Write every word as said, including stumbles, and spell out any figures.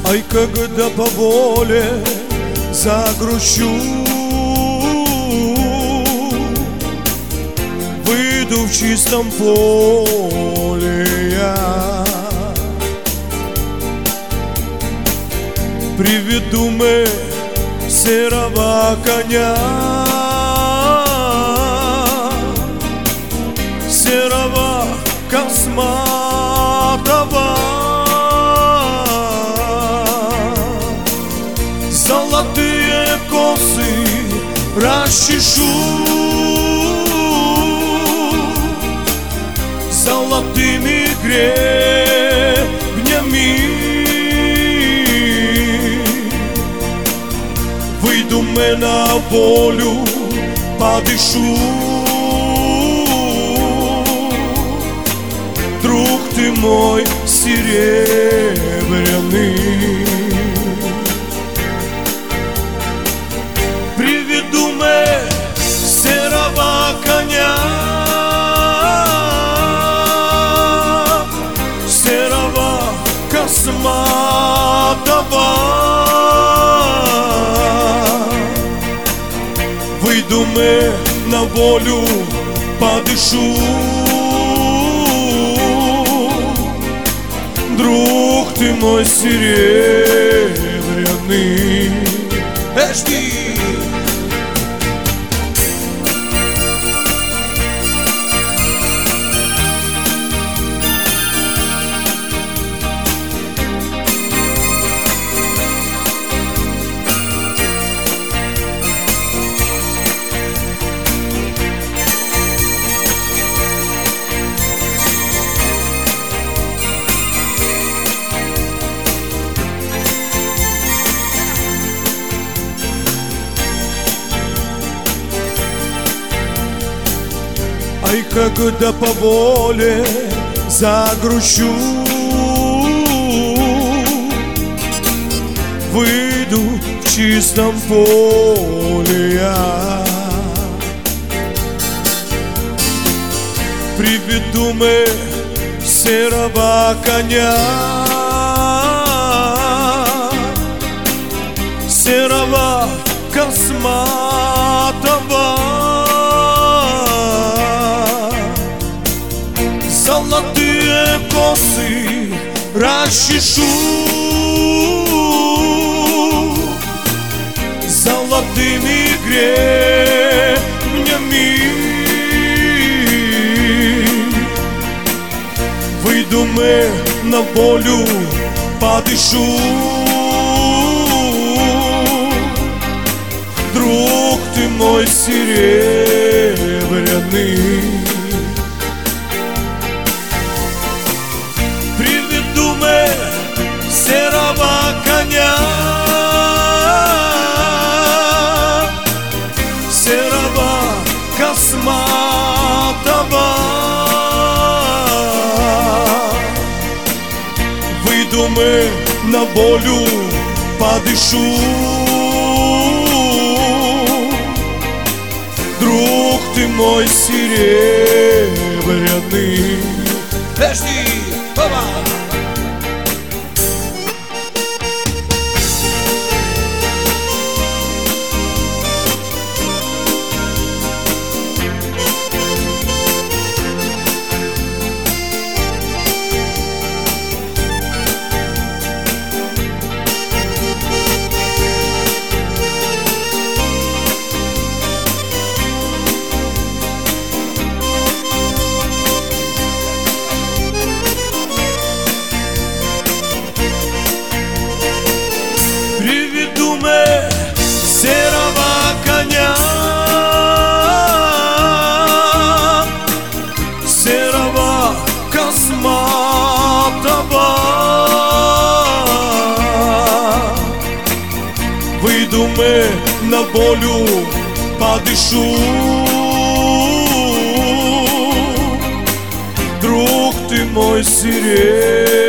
Ай, когда по воле загрущу, выйду в чистом поле я, приведу мы серого коня, серого косматого, золотые косы расчешу, золотыми гребнями выйду мы на волю, подышу. Друг ты мой серебряный, приведу мы серого коня, серого косматого, выйду мы на волю, подышу. Друг ты мой серебряный. Эшки! Ай, когда по воле загрущу, выйду в чистом поле я, приведу мы серого коня, серого косматого, золотые косы расчешу, золотыми гребнями выйду мы на волю, подышу. Друг ты мой серебряный, приведу мы серого коня, серого косматого, выйду мы на волю, подышу. Друг ты мой серебряный. Эшки! Опа! Приведу мы серого коня, серого косматого, выйду мы на волю, подышу. Друг ты мой серебряный.